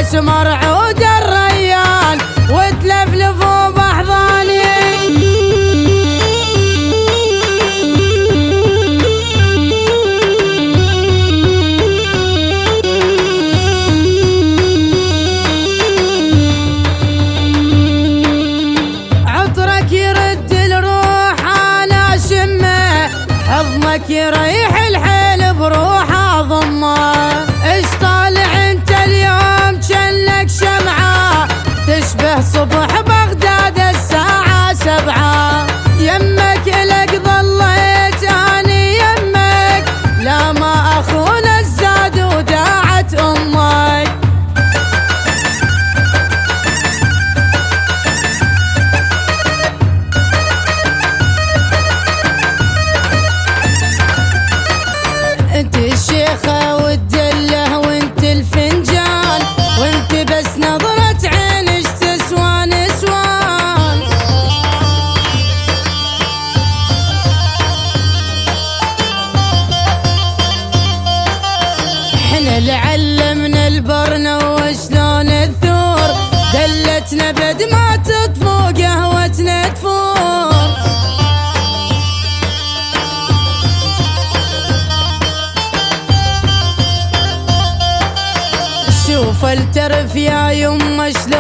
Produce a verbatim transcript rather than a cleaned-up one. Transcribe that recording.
واسمر عود الريان وتلفلفوا بأحضاني. عطرك يرد الروح انا شمه، حضنك يريح الحيل بروح اضمه. ايش طالع انت اليوم جنك شمعه، تشبه صبح بغداد الساعه سبعه. يمك لك ظليت اني يمك، لا ما اخون الزاد وداعت امك. انت الشيخة والدلة وانت الفنجان، وانت بس نظرة عينش تسوى نسوان. احنا اللي علمنا البرنة وشلون الثور، دلتنا بد ما تطفو قهوتنا تفور. شوف الترف يا يمه شلون